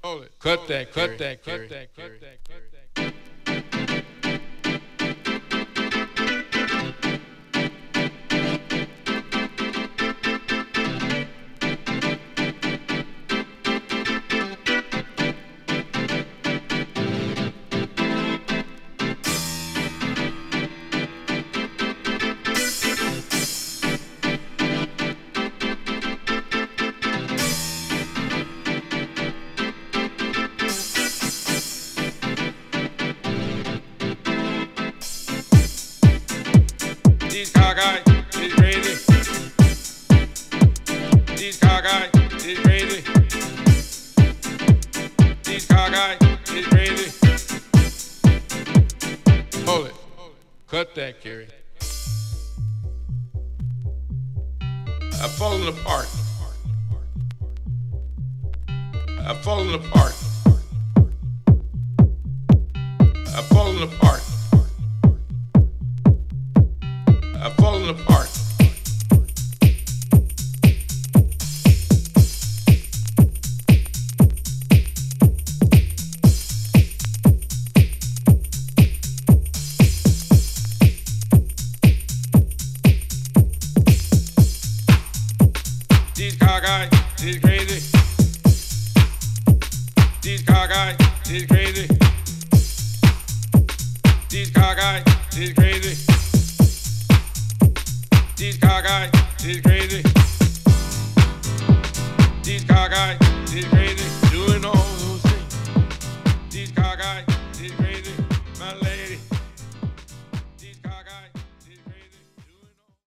Cut that, cut that, cut that, cut that, cut that. These cockeyed is crazy. These cockeyed is crazy. These cockeyed is crazy. Hold it. Cut that, Kerry. I've fallen apart. I've fallen apart. I've fallen apart. I've fallen apart. These cockeyed is crazy. These cockeyed is crazy. These cockeyed is crazy. These cockeyed is crazy. These cockeyed is crazy. Doing all those things. These cockeyed.